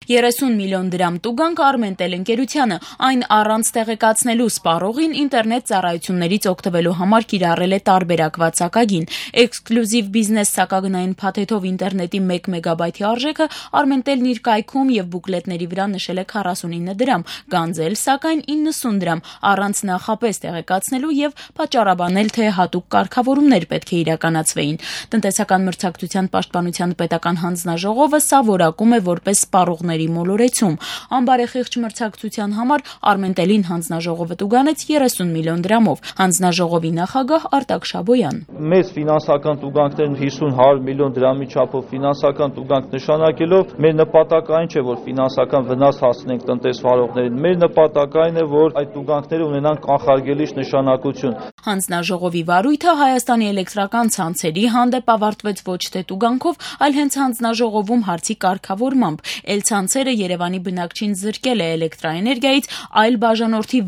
30 միլիոն դրամ տուգանք Armentel ընկերությանը, այն առանց տեղեկացնելու սպառողին ինտերնետ ծառայություններից օգտվելու համար կիրառել է տարբերակված սակագին։ Էքսկլյուզիվ բիզնես սակագնային փաթեթով ինտերնետի 1 մեգաբայթի արժեքը Armentel-ն իր կայքում եւ բուկլետների վրա նշել է 49 դրամ, գանձել սակայն 90 դրամ, առանց նախապես տեղեկացնելու եւ պատճառաբանել, թե հատուկ կարգավորումներ պետք է իրականացվեին։ Տնտեսական մրցակցության պաշտպանության պետական հանձնաժողովը սա որակում է որպես սպառողների մոլորեցում։ Անբարեխիղճ մրցակցության համար Armentel-ին հանձնաժողովը տուգանեց 30 միլիոն դրամով։ Հանձնաժողովի նախագահ Արտակ Շաբոյան. Մեծ ֆինանսական տուգանքներն 50-100 միլիոն դրամի չափով ֆինանսական տուգանք նշանակելով մեր նպատակը այն չէ, որ ֆինանսական վնաս հասցնենք տնտեսվարողներին։ Մեր նպատակը այն է, որ այդ տուգանքները ունենան կանխարգելիչ նշանակություն։ Հանձնաժողովի վարույթը Հայաստանի էլեկտրական ցանցերի հանդեպ ավարտվեց ոչ թե տուգանքով, այլ հենց հանձնաժողովում հարցի կարգավորմամբ։ Էլ-ցանցերը Երևանի բնակչին զրկել է էլեկտրաէներգիայից, այլ բաժանորդի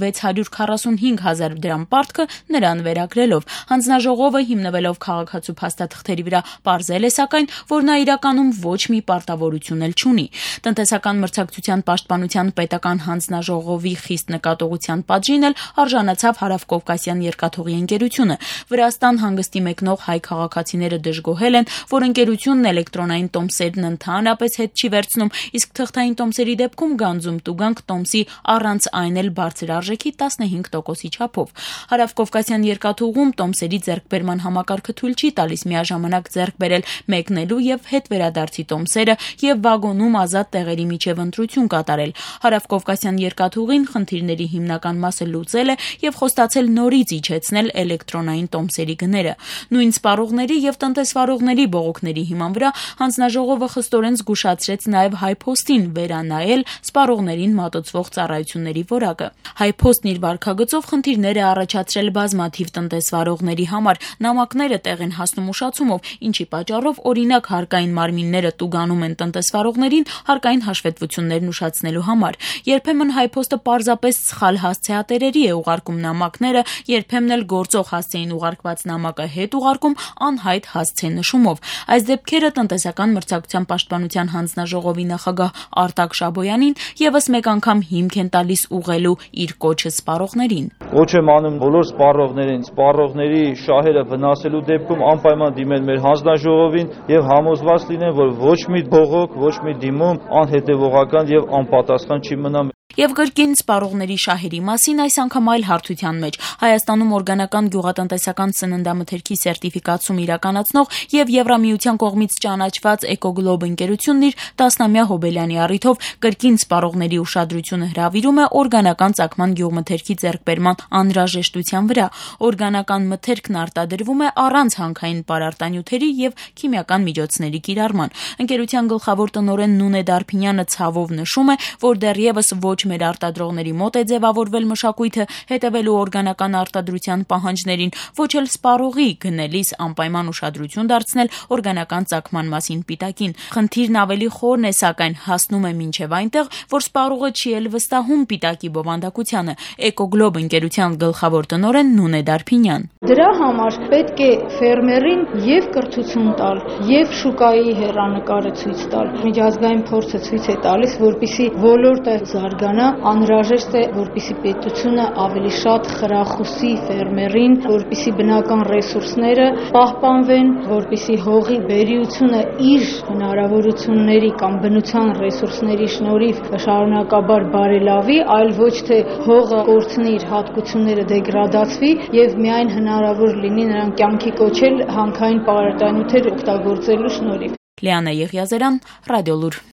645 հազար դրամ պարտքը նրան վերագրելով։ Հանձնաժողովը հիմնվելով քաղաքացու փաստաթղթերի վրա պարզել է սակայն, որ նա իրականում ոչ մի պարտավորություն էլ չունի։ Տնտեսական մրցակցության պաշտպանության պետական հանձնաժողովի խիստ նկատողության պատժին էլ արժանացավ Հարավկովկասյան երկաթուղի ընկերությունը։ Վրաստան հանգստի մեկնող հայ քաղաքացիները դժգոհել են, որ ընկերությունն էլեկտրոնային տոմսերն ընդհանրապես հետ չի վերցնում, իսկ թղթային տոմսերի դեպքում գանձում տուգանք տոմսի առանց այն էլ բարձր արժեքի 15%-ի չափով։ Հարավկովկասյան երկաթուղում տոմսերի ձեռքբերման համակարգը թույլ չի տալիս միաժամանակ ձեռք բերել մեկնելու եւ հետ վերադարձի տոմսերը եւ վագոնում ազատ տեղերի միջև ընտրություն կատարել։ Հարավկովկասյան երկաթուղին խնդիրների հիմնական մասը լուծել է եւ խոստացել նորից իջեցնել էլեկտրոնային տոմսերի գները։ Նույն սպառողների եւ տնտեսվարողների բողոքների հիման վրա հանձնաժողովը խստորեն զգուշացրեց նաեւ HiPost-ին վերանայել սպառողներին մատուցվող ծառայությունների որակը։ HiPost-ն իր վարքագծով խնդիրներ է առաջացրել բազմաթիվ տնտեսվարողների համար, նամակները տեղ են հասնում ուշացումով, ինչի պատճառով օրինակ հարկային մարմինները տուգանում են տնտեսվարողներին հարկային հաշվետվություններն ուշացնելու համար։ Երբեմն HiPost-ը պարզապես սխալ հասցեատերերի է ուղարկում նամակները, երբեմն էլ գործող հասցեին ուղարկված նամակը հետ ուղարկում անհայտ հասցե նշումով։ Այս դեպքերը տնտեսական մրցակցության պաշտպանության հանձնաժողովի նախագահ Արտակ Շաբոյանին եւս մեկ անգամ հիմք են տալիս ուղղելու իր կոչը սպառողներին։ Ոչ եմ անում բոլոր սպառողներին, սպառողների շահերը վնասելու դեպքում անպայման դիմել մեր հանձնաժողովին եւ համոզված լինեն, որ ոչ մի բողոք, ոչ մի դիմում անհետեւողական եւ անպատասխան չի մնա։ Եվ կրկին սպառողների շահերի մասին այս անգամ այլ հարթության մեջ Հայաստանում օրգանական գյուղատնտեսական սննդամթերքի սերտիֆիկացում իրականացնող եւ Եվրամիության կողմից ճանաչված Էկոգլոբ ընկերությունն իր 10-ամյա հոբելյանի առիթով կրկին սպառողների ուշադրությունը հրավիրում է օրգանական ծագման գյուղմթերքի ձեռքբերման անհրաժեշտության վրա։ Օրգանական մթերքն արտադրվում է առանց հանքային պարարտանյութերի եւ քիմիական միջոցների կիրառման։ Ընկերության գլխավոր տնօրեն Նունե Դարփինյանը ցավով նշում է, որ դեռևս ոչ մեր արտադրողների մոտ է ձևավորվել մշակույթը հետևելու օրգանական արտադրության պահանջներին, ոչ էլ սպառողի գնելիս անպայման ուշադրություն դարձնել օրգանական ծագման մասին պիտակին։ Խնդիրն ավելի խորն է, սակայն հասնում է մինչև այնտեղ, որ սպառողը չի էլ վստահում պիտակի բովանդակությանը։ Էկոգլոբ ընկերության գլխավոր տնօրեն Նունե Դարփինյան. Դրա համար պետք է ֆերմերին եւ կրթություն տալ, եւ շուկայի հեռանկարը ցույց տալ։ Միջազգային փորձը ցույց է տալիս, որպեսզի ոլորտը զարգանա, անհրաժեշտ է, որպեսզի պետությունը ավելի շատ խրախուսի ֆերմերին, որպեսզի բնական ռեսուրսները պահպանվեն, որպեսզի հողի բերիությունը իր հնարավորությունների կամ բնության ռեսուրսների շնորհիվ շարունակաբար բարելավի, այլ ոչ թե հողը կորցնի իր հատկությունները, դեգրադացվի եւ միայն հնարավոր լինի նրան կյանքի կոչել հանքային պարարտանյութեր օգտագործելու շնորհիվ։ Լիանա Եղիազարյան, Ռադիոլուր։